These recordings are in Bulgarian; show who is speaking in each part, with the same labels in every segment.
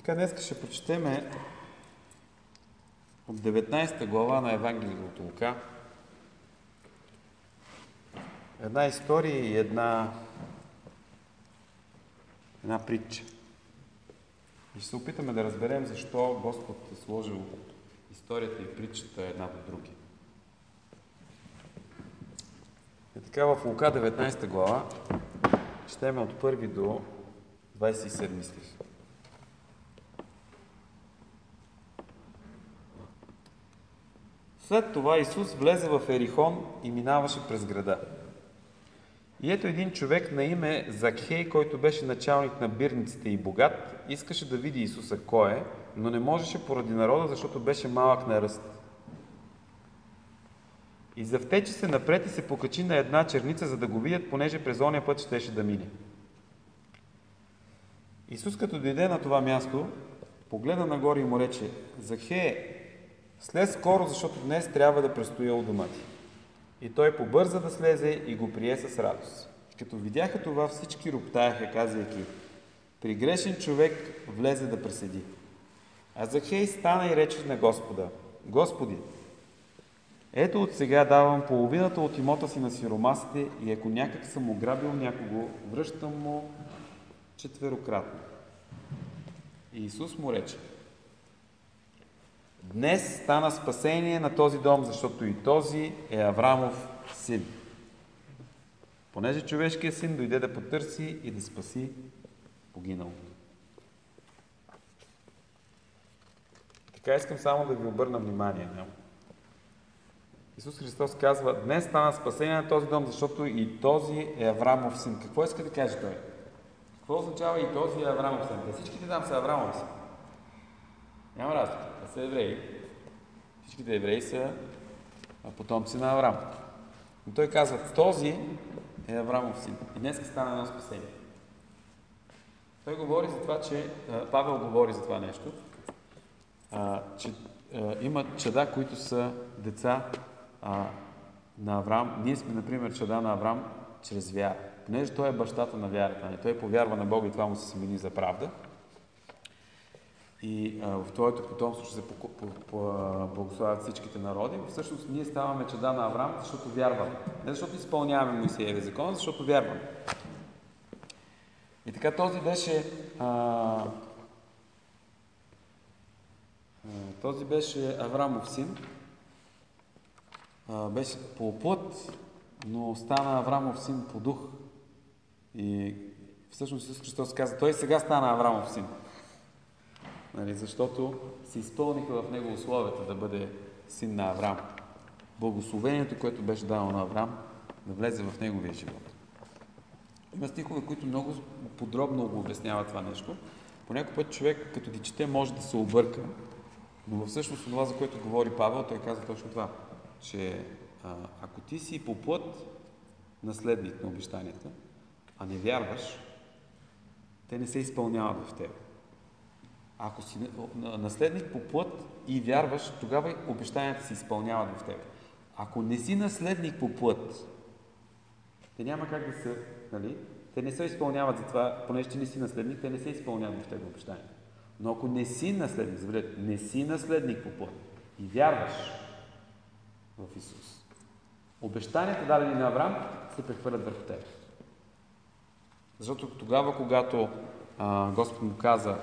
Speaker 1: Така, днес ще прочетем от 19 глава на Евангелието от Лука. Една история и една притча. И ще се опитаме да разберем защо Господ е сложил историята и притчата една до други. И така в Лука 19 глава четем от 1 до 27 стих. След това Исус влезе в Ерихон и минаваше през града. И ето един човек на име Закхей, който беше началник на бирниците и богат, искаше да види Исуса кой е, но не можеше поради народа, защото беше малък на ръст. И завтече се напред и се покачи на една черница, за да го видят, понеже през ония път щеше да мине. Исус, като дойде на това място, погледа нагоре и му рече: Закхей, слез скоро, защото днес трябва да престоя у дома ти. И той побърза да слезе и го прие с радост. И като видяха това, всички роптаяха, казвайки: при грешен човек влезе да преседи. А Закхей стана и рече на Господа: Господи, ето от сега давам половината от имота си на сиромасите и ако някак съм ограбил някого, връщам му четверократно. И Исус му рече: днес стана спасение на този дом, защото и този е Аврамов син. Понеже човешкият син дойде да потърси и да спаси погиналото. Така искам само да ви обърна внимание. Исус Христос казва: днес стана спасение на този дом, защото и този е Аврамов син. Какво иска да каже той? Какво означава и този е Аврамов син? Да, всичките там са Аврамов син. Няма разлика. Те са евреи. Всичките евреи са потомци на Аврам. Но той казва: този е Аврамов син. И днес стана едно спасение. Той говори за това, че Павел говори за това нещо, че има чада, които са деца на Аврам. Ние сме, например, чада на Аврам чрез вяра. Понеже той е бащата на вярата. Той повярва на Бога и това му се смени за правда. И в твоето потомство ще се благославят всичките народи. Всъщност ние ставаме чада на Аврам, защото вярваме. Не защото изпълняваме Моисеевия закон, защото вярваме. И така този беше Аврамов син. Беше по плът, но стана Аврамов син по дух. И всъщност Исус Христос каза: той сега стана Аврамов син. Защото се изпълниха в него условията да бъде син на Аврам. Благословението, което беше дано на Аврам, да влезе в неговия живот. Има стихове, които много подробно го обясняват това нещо. По някой път човек, като ги чете, може да се обърка, но всъщност това, за което говори Павел, той каза точно това, че ако ти си по плът наследник на обещанията, а не вярваш, те не се изпълняват в тебе. Ако си наследник по плът и вярваш, тогава обещанията се изпълняват в тебе. Ако не си наследник по плът, те няма как да се... Те не се изпълняват за това, понеже ти не си наследник, те не се изпълняват в тебе обещанията. Но ако не си наследник, забележете, не си наследник по плът и вярваш в Исус, обещанията, дадени на Аврам, се прехвърлят върху тебе. Защото тогава, когато Господ му каза,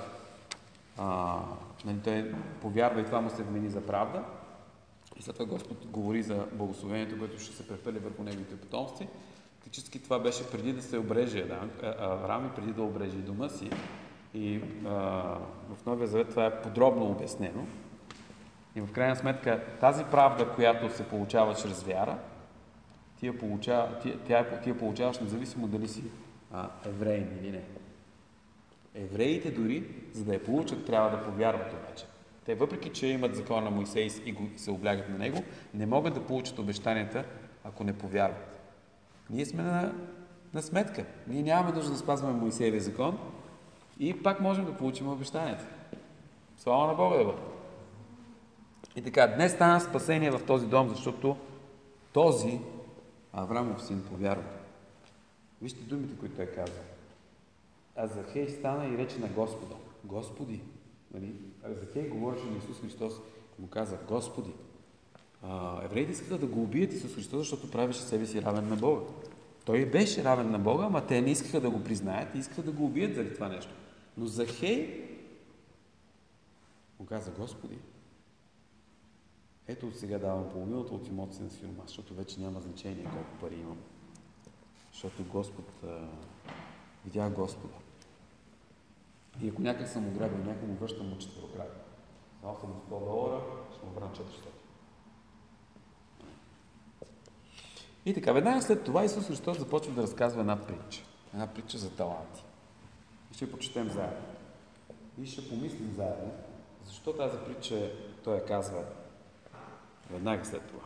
Speaker 1: той повярва и това му се вмени за правда, и след това Господ говори за благословението, което ще се прехвърли върху неговите потомци. Фактически това беше преди да се обреже Аврам и преди да обреже дома си. И в Новия Завет това е подробно обяснено. И в крайна сметка тази правда, която се получава чрез вяра, ти я получаваш независимо дали си евреин или не. Евреите дори, за да я получат, трябва да повярват обаче. Те, въпреки че имат закон на Моисей и се облягат на него, не могат да получат обещанията, ако не повярват. Ние сме на сметка. Ние нямаме нужда да спазваме Моисеевия закон и пак можем да получим обещанията. Слава на Бога да бъде. И така, днес стана спасение в този дом, защото този Аврамов син повярва. Вижте думите, които той казва. А Закхей стана и рече на Господа: Господи, Нали? Захей говореше на Исус Христос и му каза: Господи, евреите искаха да го убият Исус Христос, защото правеше себе си равен на Бога. Той беше равен на Бога, ама те не искаха да го признаят и искаха да го убият заради това нещо. Но Захей му каза: Господи, ето от сега давам половината от имота си на сирома, защото вече няма значение колко пари имам. Защото видях Господа. И ако някак съм ограбил, някой му връщам му четвърократно. Дал съм му $100, ще му върна 400. И така, веднага след това Исус Христос започва да разказва една притча. Една притча за таланти. И ще прочетем заедно. И ще помислим заедно, защо тази притча той я казва веднага след това.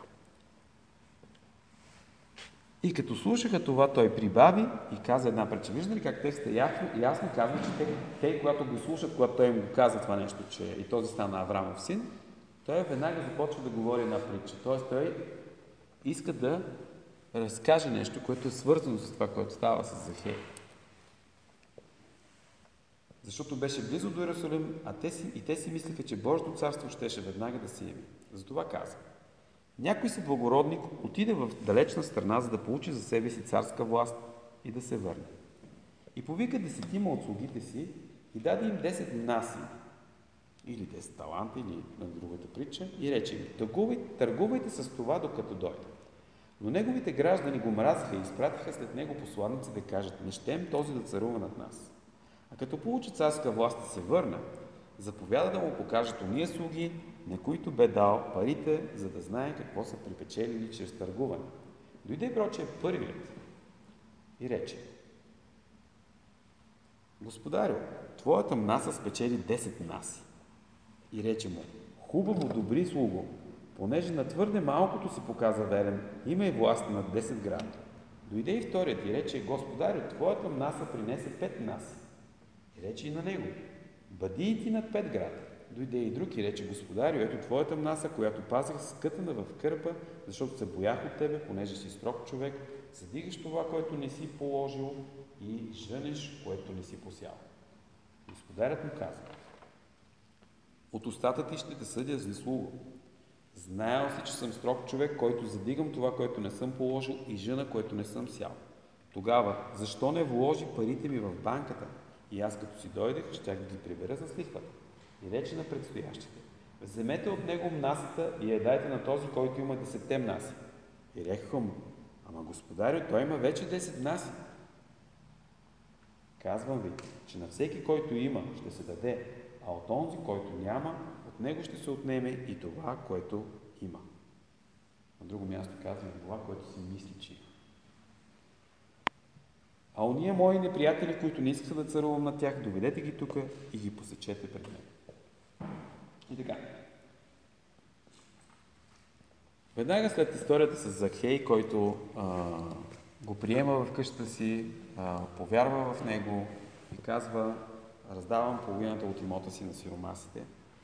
Speaker 1: И като слушаха това, той прибави и каза една притча. Виждате ли как текстът ясно казва, че те, когато го слушат, когато той им го каза това нещо, че и този стана Аврамов син, той веднага започва да говори една притча. Тоест той иска да разкаже нещо, което е свързано с това, което става с Захей. Защото беше близо до Иерусалим, те си мислеха, че Божието царство щеше веднага да се яви. Затова каза: някой си благородник отиде в далечна страна, за да получи за себе си царска власт и да се върне. И повика 10 от слугите си и даде им 10 наси, или 10 таланта, или на другата притча, и рече им: търгувайте с това, докато дойде. Но неговите граждани го мразиха и изпратиха след него посланици да кажат: не щем този да царува над нас. А като получи царска власт и се върна, заповяда да му покажат ония слуги, на които бе дал парите, за да знае какво са припечелили чрез търгуване. Дойде прочее първият и рече: Господарю, твоята наса спечели 10 наси. И рече му: хубаво, добри слуго, понеже на твърде малкото си показа верен, има и власт над 10 града. Дойде и вторият и рече: Господарю, твоята наса принесе 5 наси. И рече и на него: бъди и ти над 5 града. Дойде и друг и рече: Господарю, ето твоята наса, която пазих скътана в кърпа, защото се боях от тебе, понеже си строг човек, съдигаш това, което не си положил, и жънеш, което не си посял. Господарят му каза: от устата ти ще те съдя злислуго. Знаел си, че съм строг човек, който задигам това, което не съм положил, и жъна, което не съм сял. Тогава, защо не вложи парите ми в банката? И аз, като си дойдех, щях да ги прибера с лихвата. И рече на предстоящите: вземете от него насата и я дайте на този, който има 10 наси. И рекаха му: ама господарю, той има вече 10 наси. Казвам ви, че на всеки, който има, ще се даде, а от онзи, който няма, от него ще се отнеме и това, което има. На друго място казвам: това, което си мисли, че има. А ония мои неприятели, които не искаха да царувам на тях, доведете ги тук и ги посечете пред мен. И така. Веднага след историята с Захей, който го приема в къщата си, повярва в него и казва: раздавам половината от имота си на сиромасите.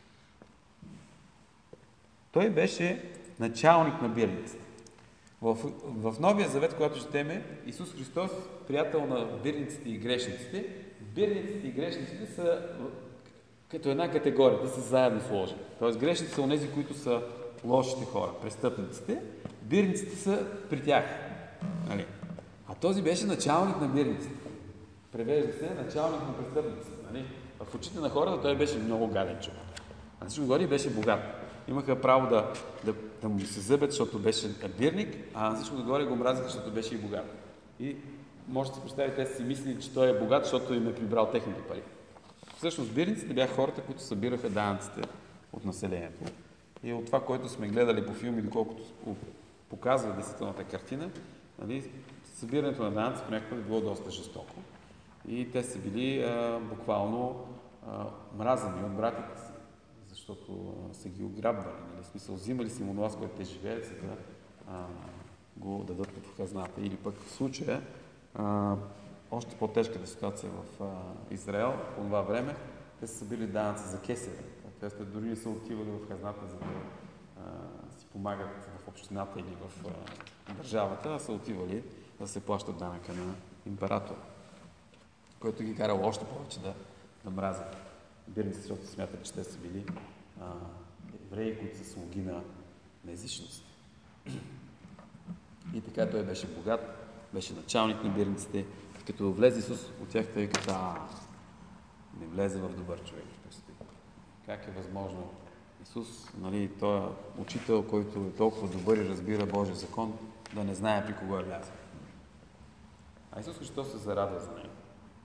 Speaker 1: Той беше началник на бирниците. В Новия Завет, когато четеме, Исус Христос, приятел на бирниците и грешниците, бирниците и грешниците са като една категория, да са заедно сложени. Тоест грешниците са онези, които са лошите хора, престъпниците, бирниците са при тях. Нали? А този беше началник на бирниците. Превежда се началник на престъпниците. Нали? В очите на хората той беше много гаден човек. А всичко горе беше богат. Имаха право да му се зъбят, защото беше бирник, а всичко отгоре го мразиха, защото беше и богат. И може да си представите, те си мислили, че той е богат, защото им е прибрал техните пари. Всъщност бирниците бяха хората, които събираха данъците от населението. И от това, което сме гледали по филми, доколкото показва действителната картина, нали, събирането на данъци понякога е било доста жестоко. И те са били буквално мразени от братите си, защото са ги ограбвали. Нали? В смисъл, взимали си му това, с което те живеят, за да го дадат в хазната. Или пък в случая, още по-тежката ситуация в Израел по това време, те са събили данъци за кесаря. Те дори не са отивали в хазната, за да си помагат в общината или в държавата, а са отивали да се плащат данъка на императора, който ги карал още повече да мразят бирниците, защото смятат, че те са били евреи, които са слуги на езичност. И така той беше богат, беше началник на бирниците. Като влезе Исус от тях, той каза, не влезе в добър човек. Как е възможно Исус, нали, той е учител, който е толкова добър и разбира Божия закон, да не знае при кого е влязъл. А Исус Христос се зарадва за него.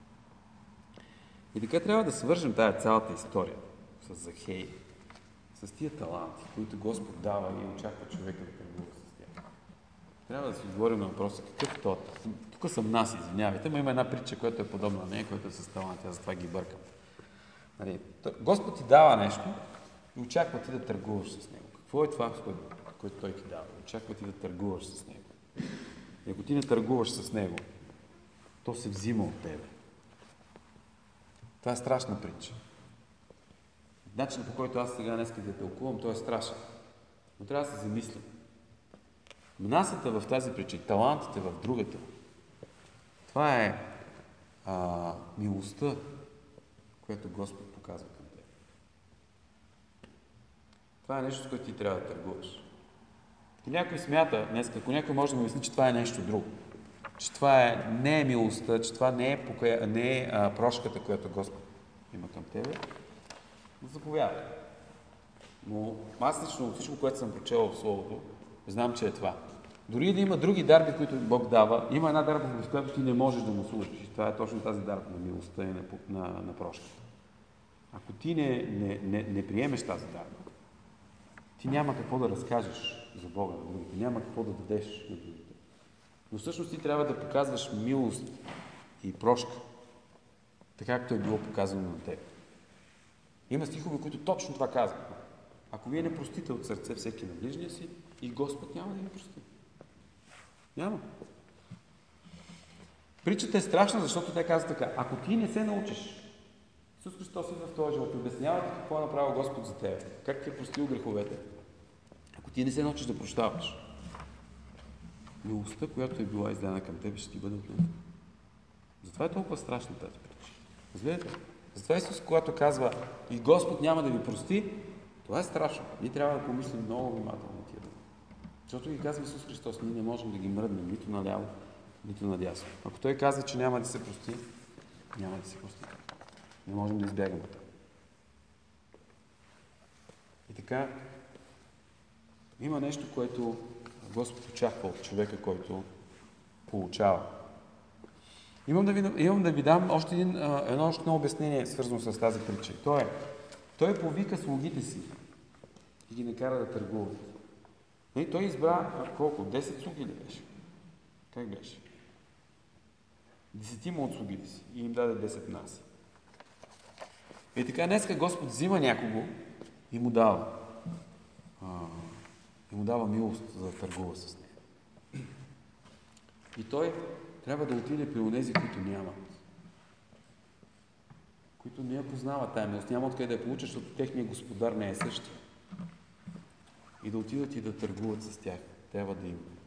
Speaker 1: И така трябва да свържем тая цялата история с Захей, с тия таланти, които Господ дава и очаква човека да търгува с тях. Трябва да си отговорим на въпроса, какъв то. Тук съм нас, извинявайте, но има една притча, която е подобна на нея, която е с таланти, аз затова ги бъркам. Нали, Господ ти дава нещо и очаква ти да търгуваш с него. Какво е това, което той ти дава? Очаква ти да търгуваш с него. И ако ти не търгуваш с него, то се взима от тебе. Това е страшна притча. Начинът, по който аз сега днес да тълкувам, той е страшен. Но трябва да се замислим. Мнасата в тази притча и талантите в другата, това е милостта, която Господ показва към теб. Това е нещо, с което ти трябва да търгуваш. И някой смята днес, ако някой може да му мисли, че това е нещо друго, че това не е милостта, че това не е прошката, която Господ има към тебе, заповядай. Но аз лично от всичко, което съм прочел в Словото, знам, че е това. Дори да има други дарби, които Бог дава, има една дарба, в която ти не можеш да му служиш. Това е точно тази дарба на милостта и на прошката. Ако ти не приемеш тази дарба, ти няма какво да разкажеш за Бога на другите, няма какво да дадеш на другите. Но всъщност ти трябва да показваш милост и прошка, така както е било показано на теб. Има стихове, които точно това казват. Ако вие не простите от сърце всеки на ближния си, и Господ няма да ви прости. Няма. Притчата е страшна, защото те казват така. Ако ти не се научиш, Исус Христос идва в този живот, обяснява ти какво е направил Господ за теб, как ти е простил греховете. Ако ти не се научиш да прощаваш, милостта, която е била издадена към теб, ще ти бъде отнета. Затова е толкова страшна тази притча. Разбирате? Затова Исус, когато казва и Господ няма да ви прости, това е страшно. Ние трябва да помислим много внимателно тия думи. Защото ги казва Исус Христос, ние не можем да ги мръднем нито наляво, нито надясно. Ако Той казва, че няма да се прости, няма да се прости. Не можем да избягаме. И така, има нещо, което Господ очаква от човека, който получава. Имам да ви дам още едно обяснение, свързано с тази притча. Той повика слугите си и ги накара да търгуват. И той избра колко? 10 слуги ли беше? Как беше? 10 от слугите си и им даде 10 наси. И така днеска Господ взима някого и му дава. И му дава милост, за да търгува с нея. И той трябва да отиде при онези, които нямат. Които не я познават тая милост. Няма откъде да я получат, защото техният господар не е същия. И да отидат и да търгуват с тях. Трябва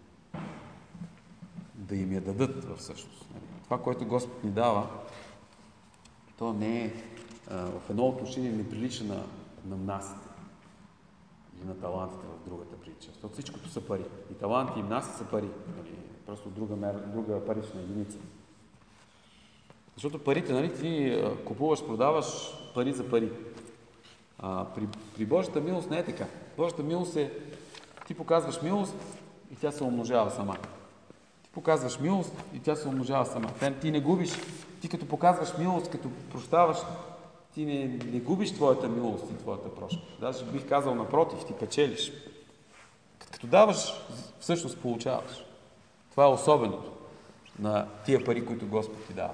Speaker 1: да им я дадат в същност. Това, което Господ ни дава, то не е в едно отношение неприлича на мнасите или на талантите в другата притча. Защото всичкото са пари. И таланти и мнаси са пари. Просто друга парична единица. Защото парите, нали, ти купуваш, продаваш пари за пари. При Божията милост не е така. Божията милост е, ти показваш милост и тя се умножава сама. Ти показваш милост и тя се умножава сама. Ти не губиш. Ти като показваш милост, като прощаваш, ти не губиш твоята милост и твоята прошка. Даже бих казал напротив, ти печелиш. Като даваш, всъщност получаваш. Това е особеното на тия пари, които Господ ти дава.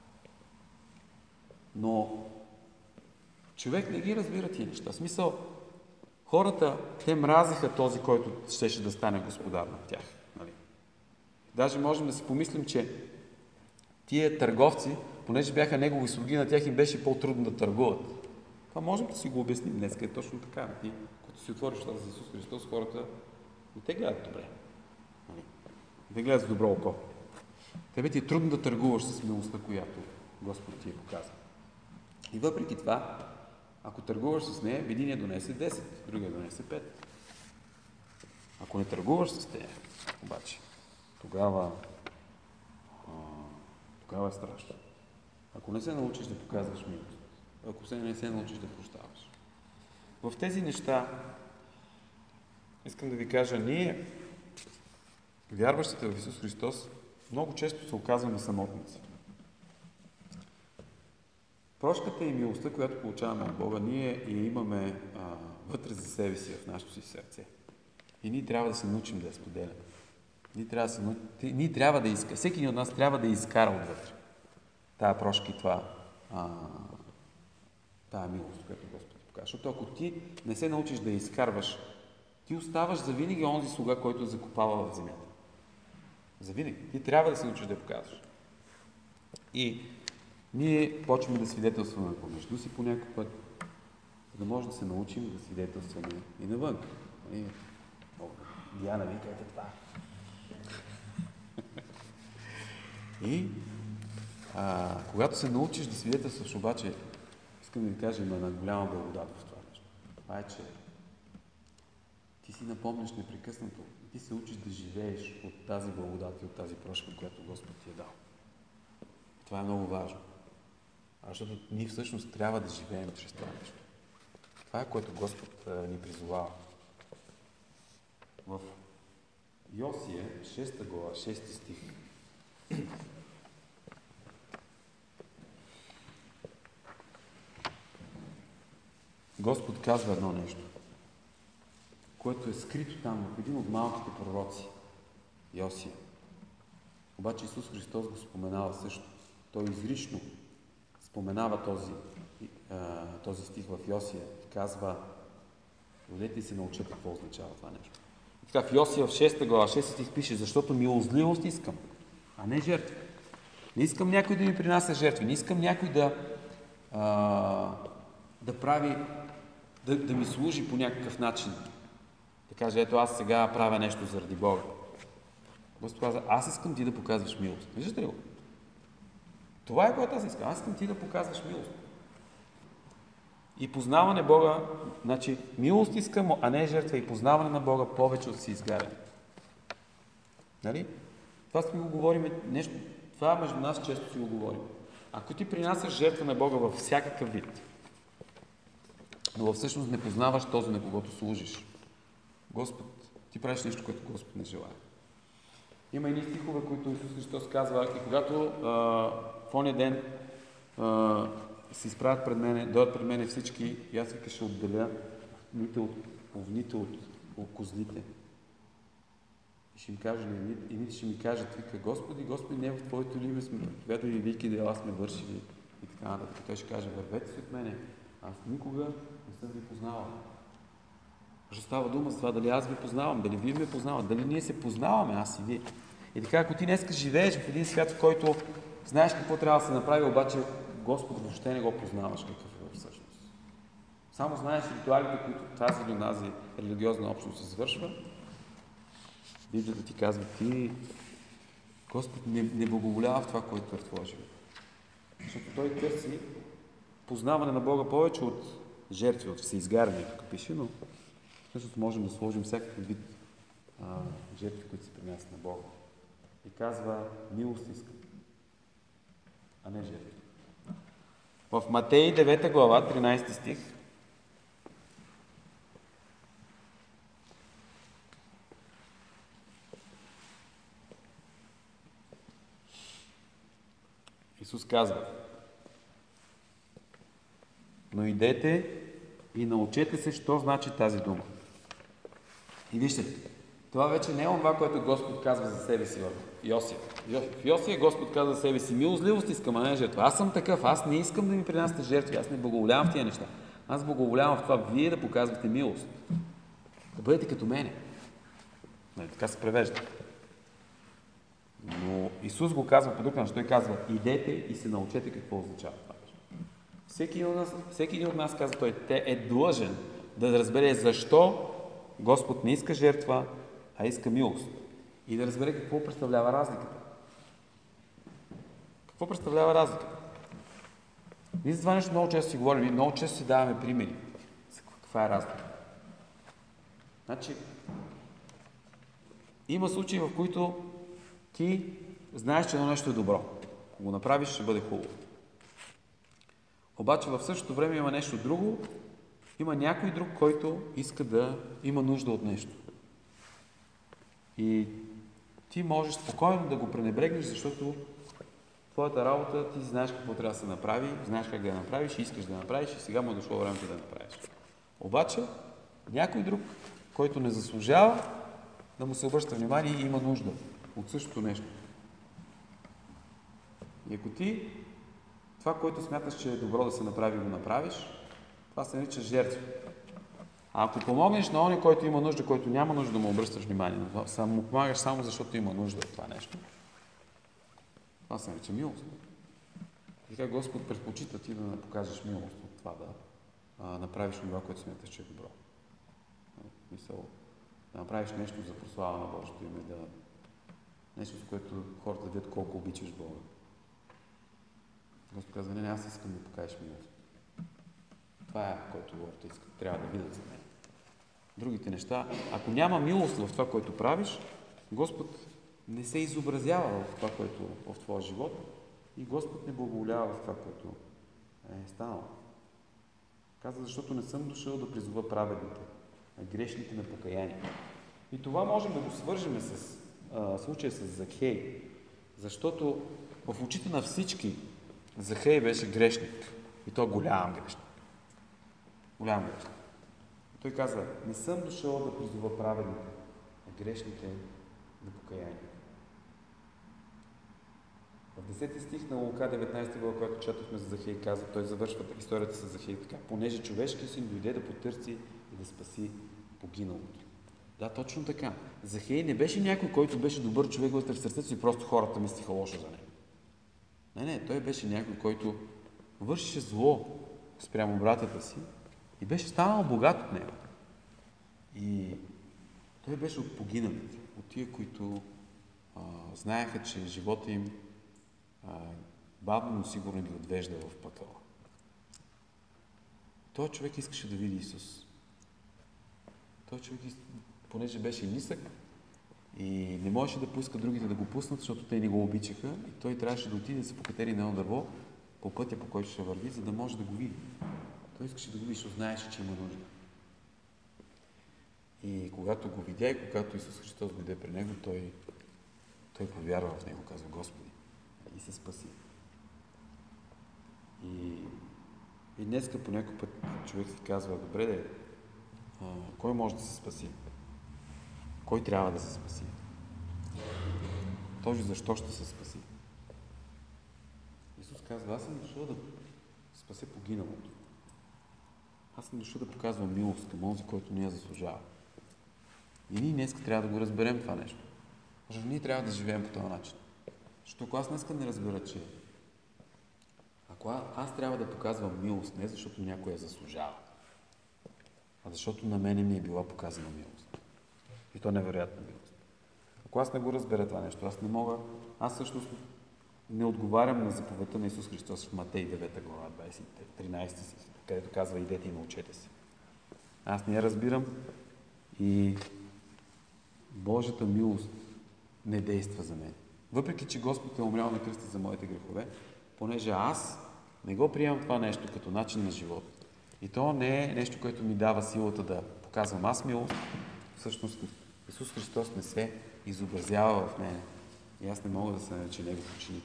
Speaker 1: Но човек не ги разбира тия неща. В смисъл, хората, те мразиха този, който щеше да стане господар над тях. Нали? Даже можем да си помислим, че тия търговци, понеже бяха негови слуги, на тях им беше по-трудно да търгуват. Това можем да си го обясним днес, е точно така. Ти, като си отвориш това за Исус Христос, хората не те гледат добре. Не те гледат с добро око. Тебе ти е трудно да търгуваш с милостта, която Господ ти е показал. И въпреки това, Ако търгуваш с нея, единия донесе 10, другия донесе 5. Ако не търгуваш с нея, обаче, тогава е страшно. Ако не се научиш да показваш милост, ако не се научиш да прощаваш. В тези неща, искам да ви кажа, ние, вярващите в Исус Христос, много често се оказваме самотници. Прошката и милостта, която получаваме от Бога, ние я имаме вътре за себе си, в нашето си сърце. И ние трябва да се научим да я споделяме. Всеки един от нас трябва да изкара отвътре тая прошка и тая милост, която Господ ти покаже. Защото ако ти не се научиш да я изкарваш, ти оставаш завинаги онзи слуга, който закопава в земята. Завинаги. Ти трябва да се научиш да я показваш. И ние почваме да свидетелстваме помежду си по някакъв път, за да може да се научим да свидетелстваме и навън. Диана, викайте това. И когато се научиш да свидетелстваш, обаче, искам да ви кажа, има една голяма благодат в това нещо. Това е, че ти си напомняш непрекъснато и ти се учиш да живееш от тази благодат и от тази прошка, която Господ ти е дал. Това е много важно. Защото ние всъщност трябва да живеем чрез това нещо. Това е, което Господ ни призовава. В Йосия, 6 глава, 6 стих. Господ казва едно нещо, което е скрито там в един от малките пророци, Йосия. Обаче Исус Христос го споменава също. Той изрично споменава този стих в Йосия и казва: "Дойдете и се научете какво означава това нещо." И така в Йосия в 6 глава, 6 стих пише: "Защото милостливост искам, а не жертва. Не искам някой да ми принася жертви, не искам някой да прави, да ми служи по някакъв начин. Да каже: ето аз сега правя нещо заради Бога." Господ каза: "Аз искам ти да показваш милост." Виждате ли го? Това е което аз искам. Аз искам ти да показваш милост. И познаване Бога, значи милост искам, а не жертва, и познаване на Бога повече от си изгаряне. Нали? Това сме го говорим, нещо, това между нас често си го говорим. Ако ти принасяш жертва на Бога във всякакъв вид, но всъщност не познаваш този, на когото служиш, Господ, ти правиш нещо, което Господ не желая. Има едни стихове, които Исус Христос казва: "И когато в оня ден се изправят пред мене, дойдат пред мене всички, и аз вика ще отделя овните от козлите. И ще им кажа, и ще ми кажат, вика: Господи, не в Твоето име сме проповядали велики дела сме вършили." И така нататък. Той ще каже: "Вървете си от мене, аз никога не съм ви познавал." Защото става дума за това дали аз ви познавам, дали вие ме познавате, дали ние се познаваме, аз и вие. И така, ако ти днес живееш в един свят, в който знаеш какво трябва да се направи, обаче Господ въобще не го познаваш какъв е всъщност. Само знаеш ритуалите, които тази или онази религиозна общност извършва, Библията ти казва: ти, Господ не благоволява в това, което е в твоя живот. Защото Той търси познаване на Бога повече от жертви, от всеизгаряне, тук пише, но всъщност можем да сложим всякакъв вид жертви, които се принасят на Бога. И казва: милост искам, а не жертви. В Матей 9 глава, 13 стих, Исус казва: "Но идете и научете се, що значи тази дума." И вижте, това вече не е това, което Господ казва за себе си в Йосия. В Йосия Господ казва за себе си: "Милостливост искам, а не жертва. Аз съм такъв, аз не искам да ми принасяте жертви, аз не благоволявам в тия неща. Аз благоволявам в това вие да показвате милост. Да бъдете като мене." Така се превежда. Но Исус го казва по друг начин. Той казва: "Идете и се научете какво означава това." Всеки един от нас, казва той, е длъжен да разбере защо Господ не иска жертва, а иска милост. И да разбере какво представлява разликата. Какво представлява разликата? Ние за това нещо много често си говорим и много често си даваме примери. Каква е разлика? Значи, има случаи, в които ти знаеш, че едно нещо е добро. Ако го направиш, ще бъде хубаво. Обаче в същото време има нещо друго, има някой друг, който иска да има нужда от нещо. И ти можеш спокойно да го пренебрегнеш, защото твоята работа, ти знаеш какво трябва да се направи, знаеш как да я направиш и искаш да я направиш и сега му е дошло времето да я направиш. Обаче, някой друг, който не заслужава да му се обръща внимание и има нужда от същото нещо. И ако ти това, което смяташ, че е добро да се направи, го направиш, това се нарича жертва. А ако помогнеш на оня, който има нужда, който няма нужда да му обръщаш внимание, но му помагаш само защото има нужда от това нещо, това се нарича милост. И така Господ предпочита ти да не покажеш милост от това да направиш това, което смяташ, че е добро. Мисъл, да направиш нещо за прослава на Божието име, нещо, за което хората да видят колко обичаш Бога. Господ казва, не, аз искам да покажеш милост. Това е, което хората искат, трябва да видят за мен. Другите неща, ако няма милост в това, което правиш, Господ не се изобразява в това, което в твоя живот и Господ не благоволява в това, което е станало. Казва, защото не съм дошъл да призова праведните, а грешните на покаяние. И това можем да го свържем с случая с Захей, защото в очите на всички Захей беше грешник. И то голям грешник. Голям грешник. И той казва, не съм дошъл да призова праведните, а грешните на покаяние. В 10 стих на Лука 19 глава, който четохме за Захей, казва, той завършва историята с Захей така, понеже човешкият син дойде да потърси и да спаси погиналото. Да, точно така. Захей не беше някой, който беше добър човек вътре в сърцето си, просто хората мислиха лошо за него. Не, той беше някой, който вършеше зло спрямо братята си и беше станал богат от него. И той беше от погиналите, от тия, които знаеха, че живота им бавно, но сигурно ги отвежда в пъкъла. Той човек искаше да види Исус. Той човек, понеже беше нисък и не можеше да поиска другите да го пуснат, защото те не го обичаха и той трябваше да отиде да се покатери на едно дърво по пътя, по който ще върви, за да може да го види. Той искаше да го види, защото знаеше, че има нужда. И когато го видя и когато Исус Христос дойде при него, той повярва в него, казва Господи, и се спаси. И днеска по някой път човек си казва, добре, кой може да се спаси? Кой трябва да се спаси? Този защо ще се спаси? Исус казва, аз съм дошъл да спася погиналото. Аз съм дошъл да показвам милост към онзи, който не я заслужава. И ние днес трябва да го разберем това нещо. Защото ние трябва да живеем по този начин. Защото ако аз днес не разбера, че ако аз трябва да показвам милост, не защото някой я заслужава, а защото на мене ми е била показана милост. И то невероятна милост. Ако аз не го разбера това нещо, аз всъщност не отговарям на заповедта на Исус Христос в Матей 9 глава, 13 стих, където казва, идете и научете се. Аз не я разбирам и Божията милост не действа за мен. Въпреки, че Господ е умрял на кръста за моите грехове, понеже аз не го приемам това нещо като начин на живот. И то не е нещо, което ми дава силата да показвам аз милост. Всъщност Исус Христос не се изобразява в мене. И аз не мога да се нареча Негов ученик.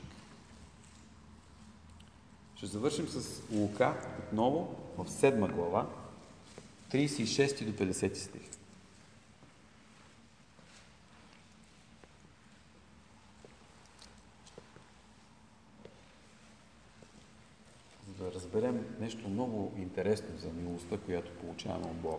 Speaker 1: Ще завършим с Лука отново в 7 глава, 36 до 50 стих. За да разберем нещо много интересно за милостта, която получаваме от Бога.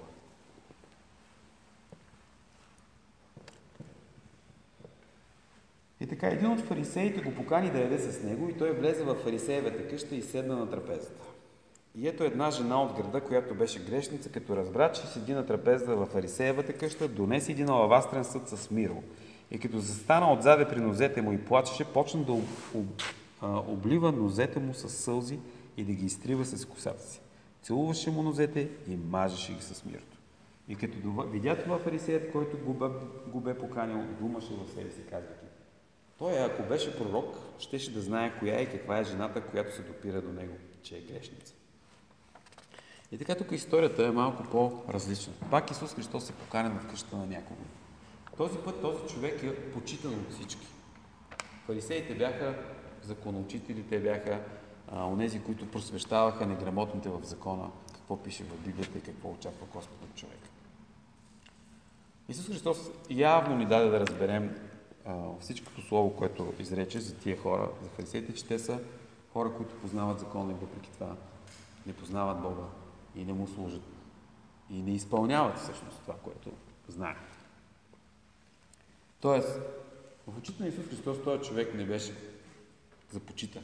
Speaker 1: И така, един от фарисеите го покани да яде с него и той влезе в фарисеевата къща и седна на трапезата. И ето една жена от града, която беше грешница, като разбра, че седи на трапеза в фарисеевата къща, донесе един алавастрен съд с миро. И като застана отзаде при нозете му и плачеше, почна да облива нозете му с сълзи и да ги изтрива с косата си. Целуваше му нозете и мажеше ги с мирото. И като видя това фарисеят, който го бе поканил, думаше в себе си, казвайки: той, ако беше пророк, щеше да знае коя и каква е жената, която се допира до него, че е грешница. И така тук историята е малко по-различна. Пак Исус Христос е поканен в къщата на някого. Този път този човек е почитан от всички. Фарисеите бяха законоучители, те бяха онези, които просвещаваха неграмотните в закона, какво пише в Библията и какво очаква Господ от човека. Исус Христос явно ни даде да разберем всичкото слово, което изрече за тия хора, за фарисеите, че те са хора, които познават закона и въпреки това не познават Бога и не му служат. И не изпълняват всъщност това, което знаят. Тоест, в очите на Исус Христос този човек не беше за почитане.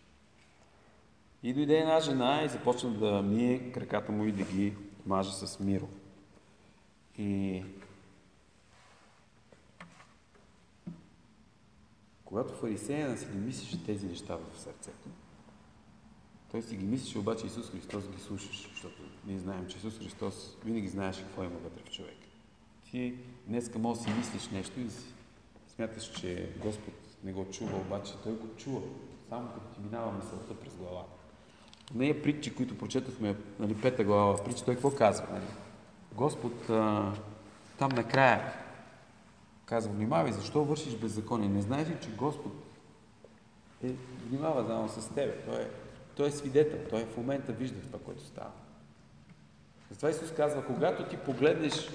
Speaker 1: И дойде една жена и започна да мие краката му и да ги маже с миро. И когато фарисеянът си ги мислеше тези неща в сърцето, той си ги мислеше, обаче Исус Христос ги слушаше, защото ние знаем, че Исус Христос винаги знаеше какво има вътре в човек. Ти днеска може да си мислиш нещо и си смяташ, че Господ не го чува, обаче Той го чува, само като ти минава мисълта през главата. Нея притчи, които прочетохме, нали, 5 глава в притчи, Той какво казва? Нали? Господ там накрая казва: внимавай, защо вършиш беззаконие? Не знаеш ли, че Господ внимава заедно с тебе? Той е свидетел, Той в момента вижда това, което става. Затова Исус казва: когато ти погледнеш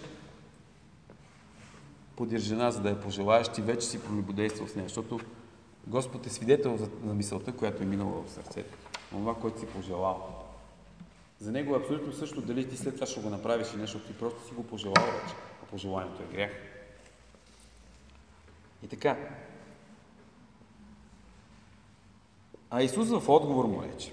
Speaker 1: подир жена, за да я пожелаеш, ти вече си прелюбодействал с нея, защото Господ е свидетел за мисълта, която е минала в сърцето. Това, което си пожелал. За Него е абсолютно също дали ти след това ще го направиш или нещо, ти просто си го пожелал вече. А пожеланието е грях. И така. А Исус в отговор му рече.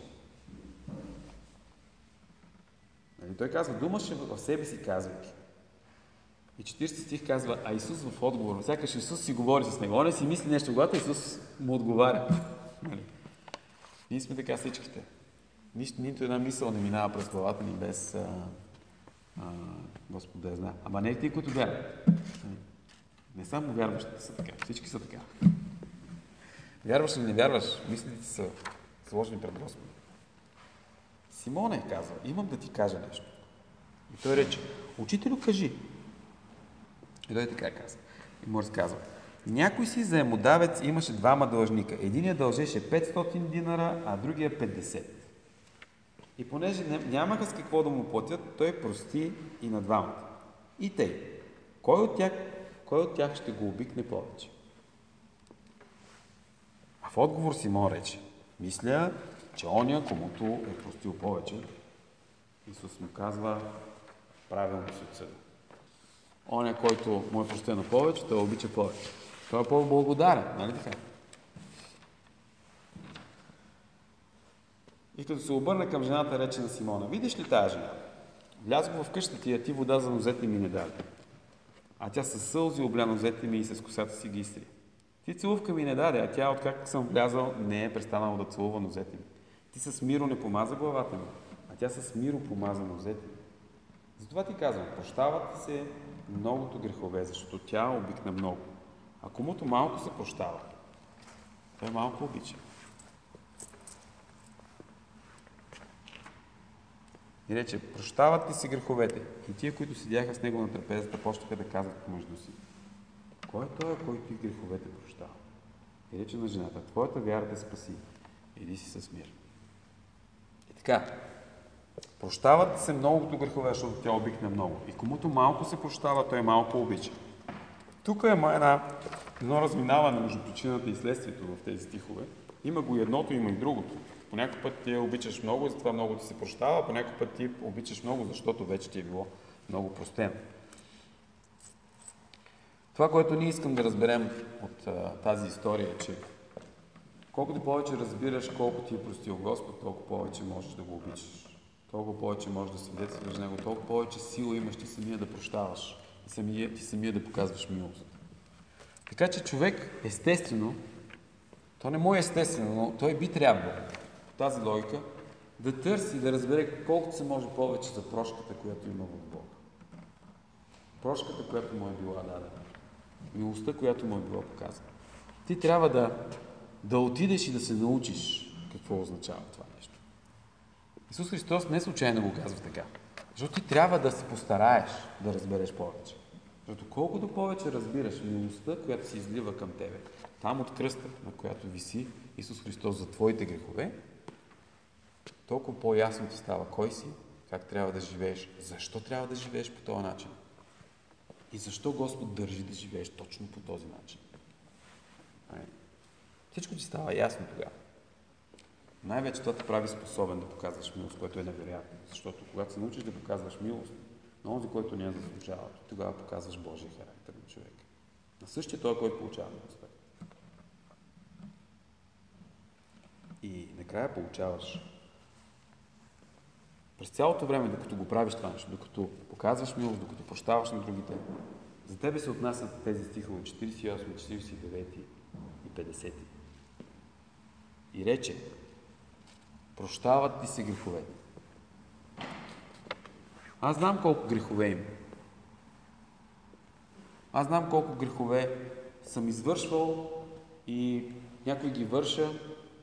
Speaker 1: Той казва: думаше в себе си, казвайки. И 40 стих казва: а Исус в отговор. Сякаш Исус си говори с него. Он не си мисли нещо, когато Исус му отговаря. Ние сме така всичките. Нито една мисъл не минава през главата ни без Господ да я знае. Ама не ти, които вярват. Не само вярващите са така. Всички са така. Вярваш или не вярваш, мислите са сложени пред Господа. Симон е казал: имам да ти кажа нещо. И той рече: учителю, кажи. И той така каза. И му разказва: някой си заемодавец имаше двама длъжника. Единият дължеше 500 динара, а другия 50. И понеже нямаха с какво да му платят, той прости и на двамата. И тъй. Кой от тях ще го обикне повече? А в отговор Симон рече: мисля, че оня, комуто е простил повече. Исус му казва: правилно си отсъдил. Оня, който му е простено повече, той обича повече. Той е по-благодарен, нали така? И като се обърна към жената, рече на Симона: видиш ли тая жена? Влязох в къщата ти, а ти вода за нозете ми не даде. А тя със сълзи обля нозете ми и с косата си ги изтри. Ти целувка ми не даде, а тя, откакто съм влязал, не е престанала да целува нозете ми. Ти с миро не помаза главата ми, а тя с миро помаза нозете ми. Затова ти казвам: прощават се многото грехове, защото тя обикна много. А комуто малко се прощава, той малко обича. И рече: прощават ли си греховете? И тия, които седяха с него на трапезата, почнаха да казват помежду си: кой е той, който и греховете прощава? И рече на жената: твоята вяра те спаси, иди си с мир. И така, прощават се многото грехове, защото тя обикна много. И комуто малко се прощава, той малко обича. Тук е едно разминаване между причината и следствието в тези стихове. Има го и едното, има и другото. По някой път ти обичаш много, затова много ти се прощава, по някой път ти обичаш много, защото вече ти е било много простено. Това, което ние искам да разберем от тази история е, че колкото повече разбираш колко ти е простил Господ, толкова повече можеш да го обичаш. Толкова повече можеш да свидетелстваш за Него, толкова повече сила имаш ти самия да прощаваш и ти самия да показваш милост. Така че човек, естествено, то не му е естествено, но той би трябвало, по тази логика, да търси, да разбере колкото се може повече за прошката, която има в Бога. Прошката, която му е била дадена. Милостта, която му е била показана. Ти трябва да отидеш и да се научиш какво означава това нещо. Исус Христос не случайно го казва така. Защото ти трябва да се постараеш да разбереш повече. Защото колкото повече разбираш милостта, която се излива към тебе, там от кръста, на която виси Исус Христос за твоите грехове, толкова по-ясно ти става кой си, как трябва да живееш, защо трябва да живееш по този начин. И защо Господ държи да живееш точно по този начин. Всичко ти става ясно тогава. Най-вече това те прави способен да показваш милост, което е невероятно. Защото когато се научиш да показваш милост на онзи, който не я заслужава, тогава показваш Божия характер на човека. На същия той, който получава милостта. И накрая получаваш. През цялото време, докато го правиш това нещо, докато показваш милост, докато прощаваш на другите, за тебе се отнасят тези стихове 48, 49 и 50. И рече: прощават ти се греховете. Аз знам колко грехове има. Аз знам колко грехове съм извършвал и някой ги върша.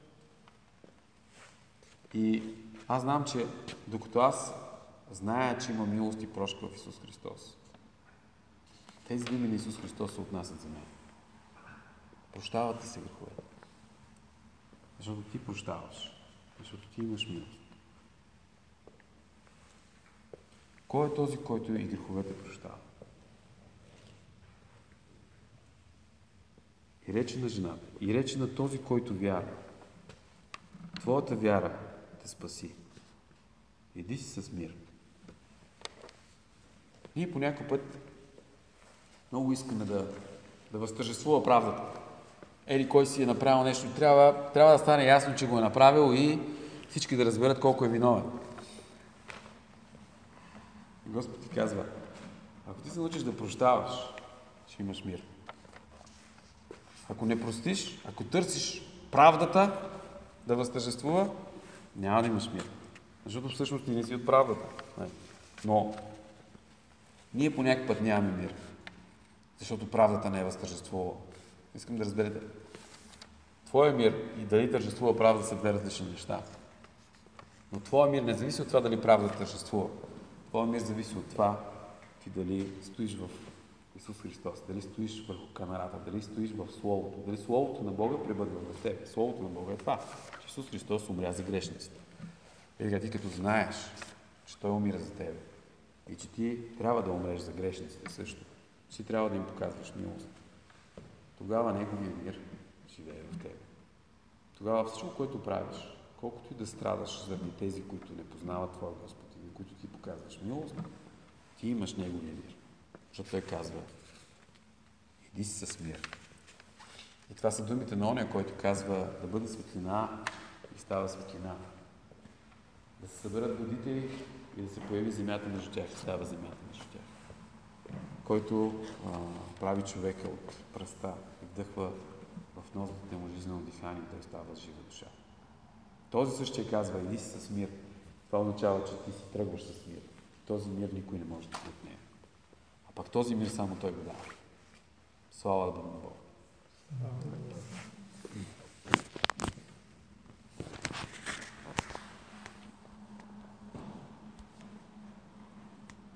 Speaker 1: И аз знам, че докато аз зная, че има милост и прошка в Исус Христос, тези думи на Исус Христос се отнасят за мен. Прощават ти се греховете. Защото ти прощаваш. Защото ти имаш милост. Кой е този, който и греховете прощава? И рече на жената, и рече на този, който вярва: твоята вяра те спаси. Иди си с мир. Ние по някой път много искаме да възтържествува правдата. Ели кой си е направил нещо, трябва да стане ясно, че го е направил и всички да разберат колко е виновен. И Господ ти казва: ако ти се научиш да прощаваш, ще имаш мир. Ако не простиш, ако търсиш правдата да възтържествува, няма да имаш мир. Защото всъщност ти не си от правдата. Но ние по някакъв път нямаме мир. Защото правдата не е възтържествувала. Искам да разберете. Твоя мир и дали тържествува правда са две различни неща. Но твоя мир не зависи от това дали правда тържествува. Твоя мир зависи от това ти дали стоиш в Исус Христос, дали стоиш върху камерата, дали стоиш в Словото, дали Словото на Бога пребъдва в тебе. Словото на Бога е това, че Исус Христос умря за грешниците. И така ти като знаеш, че Той умира за тебе и че ти трябва да умреш за грешниците също, че трябва да им показваш милост, тогава Неговия мир живее в тебе. Тогава всичко, което правиш, колкото и да страдаш заради тези, които не познават Твоя Господ и на които ти показваш милост, ти имаш Неговия мир. Защото Той казва: иди си с мир. И това са думите на оня, който казва да бъде светлина и става светлина. Да се съберат водите и да се появи земята между тях и става земята между тях. Който прави човека от пръста и вдъхва в ноздрите му жизнено дихание, той става с жива душа. Този същия казва: иди си с мир. Това означава, че ти си тръгваш с мир. Този мир никой не може да ти отнеме. А пък този мир само Той го дава. Слава да бъде на Бога.